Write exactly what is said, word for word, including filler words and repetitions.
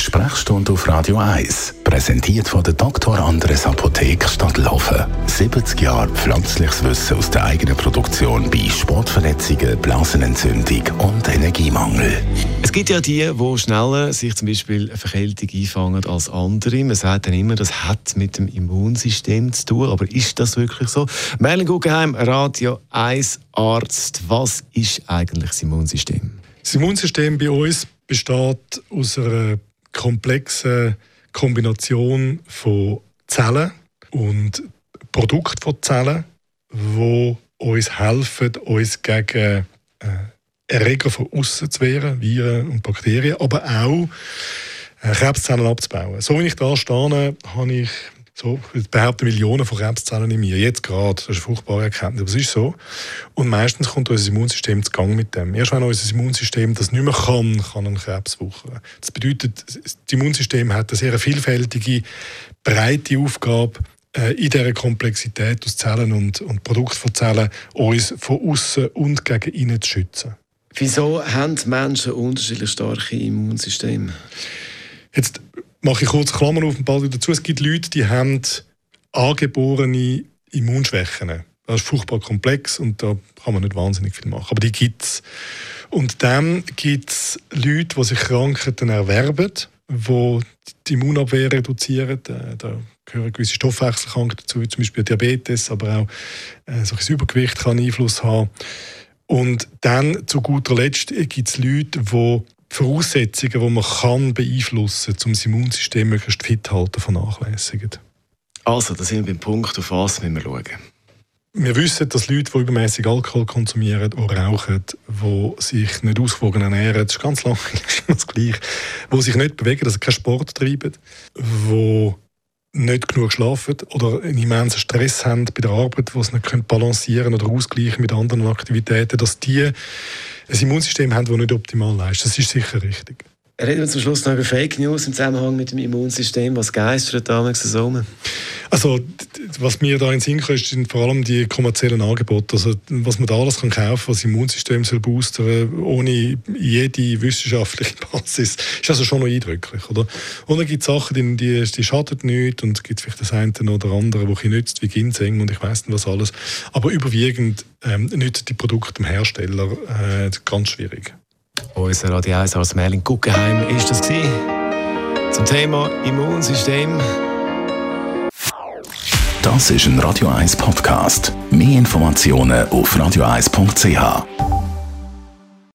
Sprechstunde auf Radio eins. Präsentiert von der Doktor Andres Apotheke Stadtlaufen. siebzig Jahre pflanzliches Wissen aus der eigenen Produktion bei Sportverletzungen, Blasenentzündung und Energiemangel. Es gibt ja die, die schneller sich zum Beispiel eine Verkältung einfangen als andere. Man sagt dann immer, das hat mit dem Immunsystem zu tun. Aber ist das wirklich so? Merlin Guggenheim, Radio eins Arzt. Was ist eigentlich das Immunsystem? Das Immunsystem bei uns besteht aus einer komplexen Kombination von Zellen und Produkten von Zellen, die uns helfen, uns gegen äh, Erreger von außen zu wehren, Viren und Bakterien, aber auch äh, Krebszellen abzubauen. So wie ich da stehe, habe ich so, ich behaupte Millionen von Krebszellen in mir. Jetzt gerade. Das ist eine furchtbare Erkenntnis. Aber es ist so. Und meistens kommt unser Immunsystem zu Gang mit dem. Erst wenn unser Immunsystem das nicht mehr kann, kann ein Krebs wuchern. Das bedeutet, das Immunsystem hat eine sehr vielfältige, breite Aufgabe, äh, in dieser Komplexität aus Zellen und, und Produkten von Zellen uns von außen und gegen innen zu schützen. Wieso haben Menschen unterschiedlich starke Immunsysteme? Jetzt mache ich kurz Klammern auf den Ball dazu. Es gibt Leute, die haben angeborene Immunschwächen. Das ist furchtbar komplex und da kann man nicht wahnsinnig viel machen. Aber die gibt es. Und dann gibt es Leute, die sich Krankheiten erwerben, die die Immunabwehr reduzieren. Da gehören gewisse Stoffwechselkrankheiten dazu, wie zum Beispiel Diabetes, aber auch äh, so ein Übergewicht kann Einfluss haben. Und dann zu guter Letzt gibt es Leute, die Voraussetzungen, die man kann beeinflussen kann, um das Immunsystem möglichst fit zu halten, vernachlässigen. Also, da sind wir beim Punkt, auf was müssen wir schauen. Wir wissen, dass Leute, die übermäßig Alkohol konsumieren, die rauchen, die sich nicht ausgewogen ernähren, das ist ganz lange das Gleiche, die sich nicht bewegen, also keinen Sport treiben, die nicht genug schlafen oder einen immensen Stress haben bei der Arbeit, die es nicht balancieren oder ausgleichen mit anderen Aktivitäten, dass die ein Immunsystem haben, das nicht optimal leistet. Das ist sicher richtig. Reden wir zum Schluss noch über Fake News im Zusammenhang mit dem Immunsystem. Was geistert damals so um? Also, was mir da in den Sinn kommt, sind vor allem die kommerziellen Angebote. Also, was man da alles kann kaufen kann, was das Immunsystem soll boostern, ohne jede wissenschaftliche Basis, ist also schon noch eindrücklich. Oder? Und dann gibt es Sachen, die, die, die schaden nichts und es gibt vielleicht das eine oder andere, das nützt, wie Ginseng und ich weiss nicht was alles. Aber überwiegend ähm, nützen die Produkte dem Hersteller äh, ganz schwierig. Unser Radio eins als Merlin Guggenheim ist das gewesen. Zum Thema Immunsystem. Das ist ein Radio eins Podcast. Mehr Informationen auf radio eins punkt c h.